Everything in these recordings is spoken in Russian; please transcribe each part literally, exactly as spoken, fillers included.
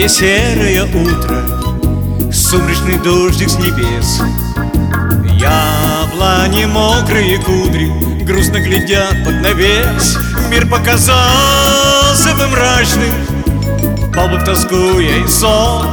Зимнее серое утро, сумрачный дождик с небес. Яблони мокрые кудри грустно глядят под навес. Мир показался бы мрачным, пал бы в тоску я и сон,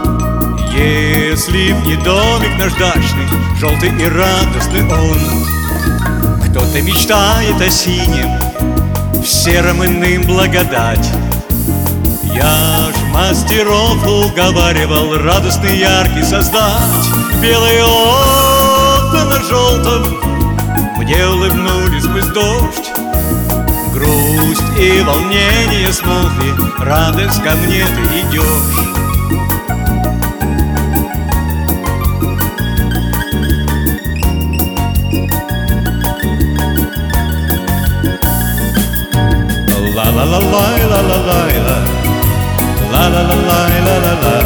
если б не домик наш дачный, желтый и радостный он. Кто-то мечтает о синем, в сером иным благодать. Я ж мастеров уговаривал радостный яркий создать. Белые окна на желтом мне улыбнулись сквозь дождь. Грусть и волнение смолкли, радость ко мне ты идешь. Ла-ла-ла-лай-ла-ла-лай-ла, ла-ла-ла-лай-ла-ла-ла,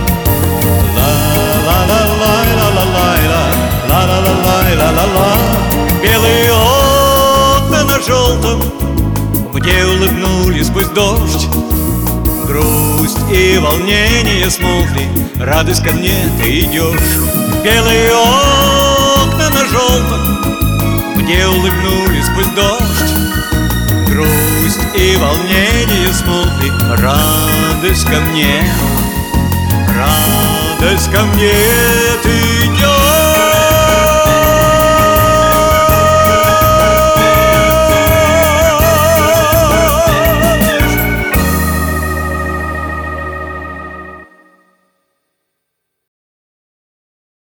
ла-ла-ла-лай-ла-ла-лай-ла, ла-ла-ла-лай-ла-ла-ла. Белые окна на желтом мне улыбнулись сквозь дождь. Грусть и волнение смолкли, радость ко мне ты идешь. Белые окна на желтом мне улыбнулись сквозь дождь. Грусть и волнение смолкли, радость ко мне, радость ко мне ты идешь.